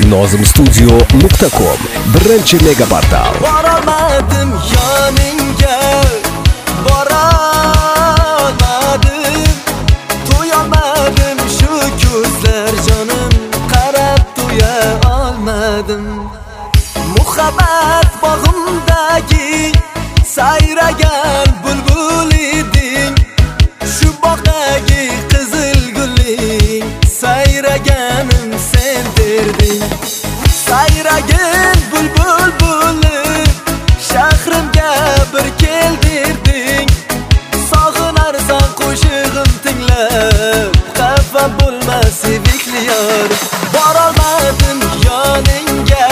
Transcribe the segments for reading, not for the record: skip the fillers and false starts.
Nozimstudio.com birinchi mega portal. Borolmadim yoningga, borolmadim, to'yolmadim shu ko'zlar jonim, qarab to'ya olmadim. Muhabbat bog'imdagi sayragan bulbul eding, shu bog'dagi qizil guling, sayraganim sen derding. Sayragin bulbul bo'lib shahrimga bir kel derding. Sog'inarsan qo'shig'im tinglab, xafa bo'lma sevikli yor. Borolmadim yoningga,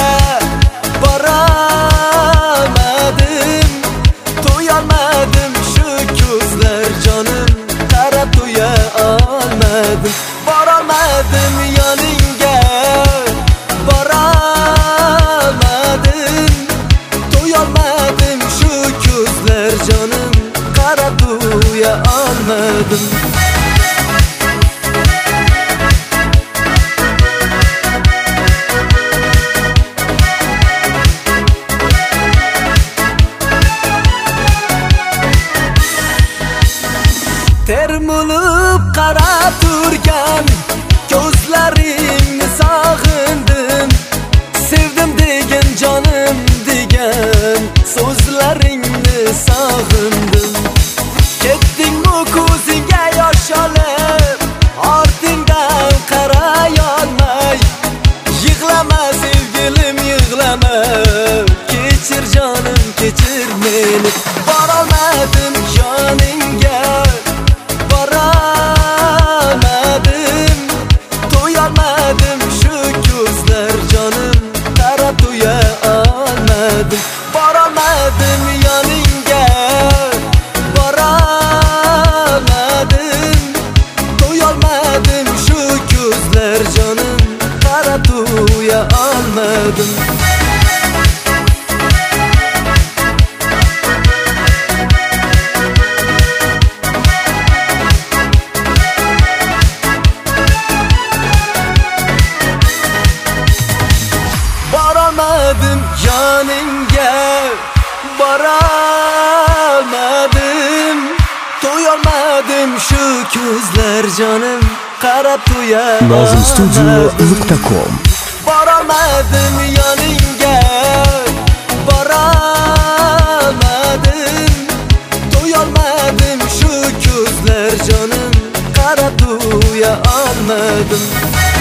borolmadim, to'yolmadim shu ko'zlar jonim, qarab to'ya olmadim. Borolmadim yoningga, borolmadim, to'yolmadim shu ko'zlar jonim, qarab to'ya olmadim. Termulib qarab turgan ko'zlaringni sog'indim. Sevdim degan jonim degan so'zlaringni sog'indim. Ketdingmi ko'zingga yosh olib, ortingdan qaray olmay. Yig'lama sevgilim yig'lama, kechir jonim kechir meni. Borolmadim yoningga, borolmadim, to'yolmadim shu ko'zlar jonim, qarab to'ya olmadim. Borolmadim yoningga, borolmadim, to'yolmadim shu ko'zlar jonim, qarab to'ya olmadim. Borolmadim yoningga, borolmadim, to'yolmadim shu ko'zlar jonim, qarab to'ya olmadim. Nozimstudio.com Borolmadim yoningga, borolmadim, to'yolmadim shu ko'zlar jonim, qarab to'ya olmadim.